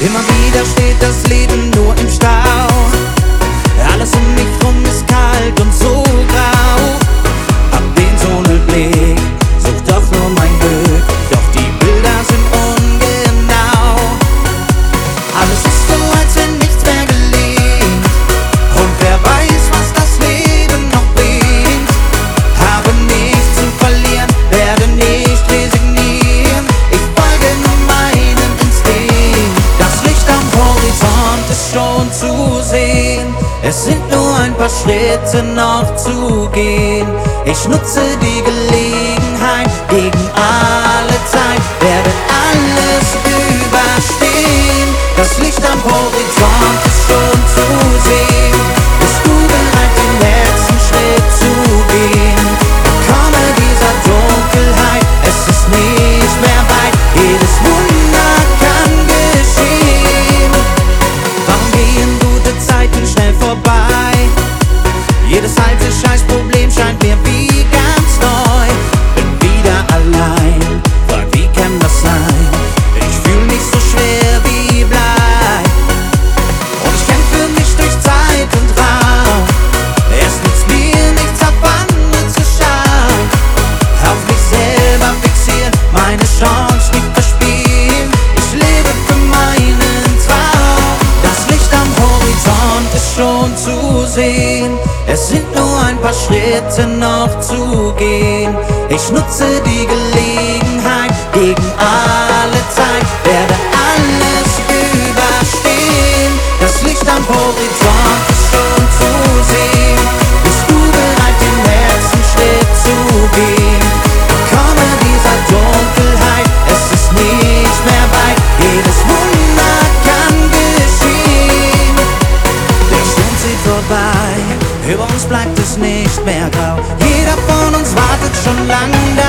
Immer wieder steht das Leben nur im Stau. Alles um mich rum ist kalt und so grau. Hab den Tunnelblick, such doch nur mein Glück, doch die Bilder sind ungenau. Alles ist so, als wenn nichts mehr gelingt, und wer weiß, was das Leben noch bringt. Habe nichts zu verlieren, werde nicht resignieren, ich folge nur meinem Instinkt. Das Licht am Horizont ist schon zu sehen, es sind nur ein paar Schritte noch zu gehen. Ich nutze die Gelegenheit gegen alle Zeit, werde alles überstehen. Das Licht am Horizont ist schon zu sehen. Bist du bereit, den letzten Schritt zu gehen? Komme dieser Dunkelheit, es ist nicht mehr weit. Jedes Wunder kann geschehen. Warum gehen gute Zeiten schnell vorbei? Jedes alte Scheißproblem scheint mir wie ganz neu. Bin wieder allein, frag, wie kann das sein? Ich fühl mich so schwer wie Blei, und ich kämpfe mich durch Zeit und Raum. Es nützt mir nichts, auf andere zu schauen, auf mich selber fixieren, meine Chance nicht verspielen. Ich lebe für meinen Traum. Das Licht am Horizont ist schon zu sehen, es sind nur ein paar Schritte noch zu gehen. Ich nutze die Gelegenheit gegen alle Zeit, werde alles überstehen. Das Licht am Horizont ist schon zu sehen. Bist du bereit, den letzten Schritt zu gehen? Komme dieser Dunkelheit, es ist nicht mehr weit. Jedes Wunder kann geschehen. Der Sturm zieht vorbei, über uns bleibt es nicht mehr grau. Jeder von uns wartet schon lang